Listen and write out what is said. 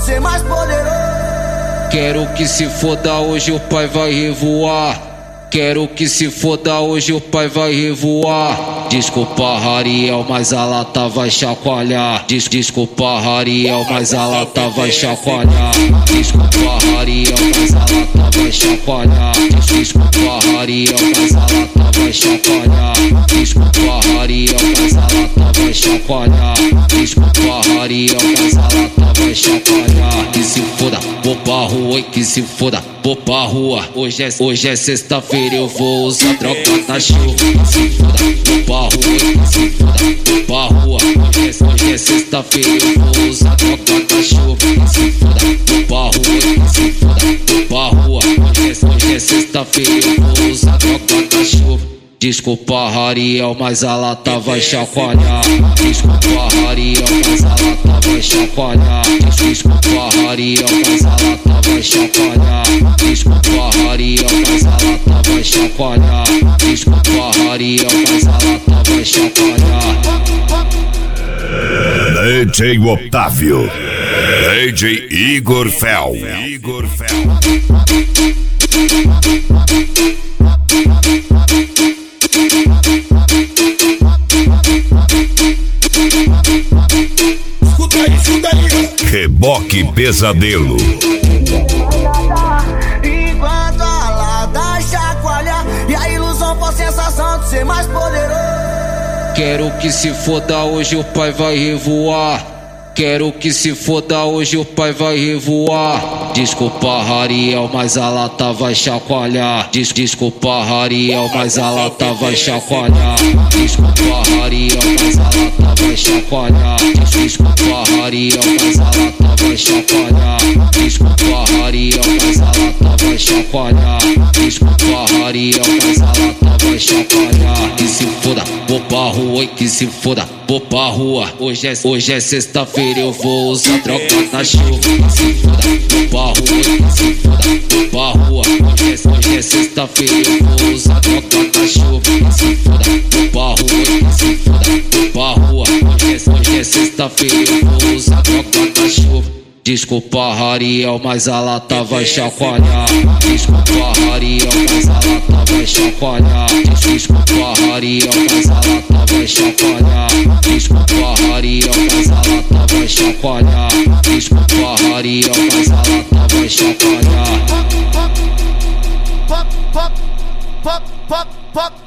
ser mais poderoso. Quero que se foda, hoje o pai vai revoar. Quero que se foda, hoje o pai vai revoar. Desculpa, Rariel, mas a lata vai chacoalhar. Desculpa, Rariel, mas a lata vai chacoalhar. Desculpa, Rariel, mas a lata vai chacoalhar. Desculpa, Rariel, mas a lata vai chacoalhar. Desculpa, Rariel, mas a lata vai chacoalhar. Desculpa, Rariel, mas a lata vai chacoalhar. Que se foda, vou pra rua e que se foda, vou pra rua. Hoje é sexta-feira, eu vou usar droga na chuva. Que se foda, vou pra rua e que se foda, vou pra rua. Hoje é sexta-feira, eu vou usar droga na chuva. Que se foda, vou pra rua e que se foda, vou pra rua. Hoje é sexta-feira, eu vou usar droga na chuva. Desculpa, Rariel, mas a lata vai chacoalhar. Desculpa, Rariel, mas a lata vai chacoalhar. Desculpa, Rariel, mas a lata vai chacoalhar. Desculpa, Rariel, mas a lata vai chacoalhar. Desculpa, Rariel, mas a lata vai chacoalhar. DJ Otávio, DJ Igor Fel. Escuta aí. Reboque Pesadelo. Enquanto a lata chacoalha e a ilusão for sensação de ser mais poderoso. Quero que se foda, hoje o pai vai revoar. Quero que se foda, hoje o pai vai revoar. Desculpa, Rariel, mas a lata vai chacoalhar. Desculpa, Rariel, mas a lata vai chacoalhar. Desculpa, Rariel, mas a lata vai chacoalhar. Desculpa, Rariel, mas a lata vai chacoalhar. Desculpa, Rariel, mas a lata vai chacoalhar. Desculpa, Rariel, mas a lata vai chacoalhar. Que se foda, vou pra rua e que se foda, vou pra rua. Hoje é sexta-feira, eu vou usar droga na chuva. Que se foda, vou pra rua e que se foda, vou pra rua. Hoje é sexta-feira, eu vou usar droga na chuva. Que se foda, vou pra rua e que se foda, vou pra rua. Hoje é sexta-feira, eu vou usar droga na chuva. Desculpa, Rariel, mas a lata vai chacoalhar. Desculpa, Rariel, mas a lata vai chacoalhar. Desculpa, Rariel, mas a lata vai chacoalhar. Desculpa, Rariel, mas a lata vai chacoalhar. Desculpa, Rariel, mas a lata vai chacoalhar. Pop, pop, pop, pop, pop.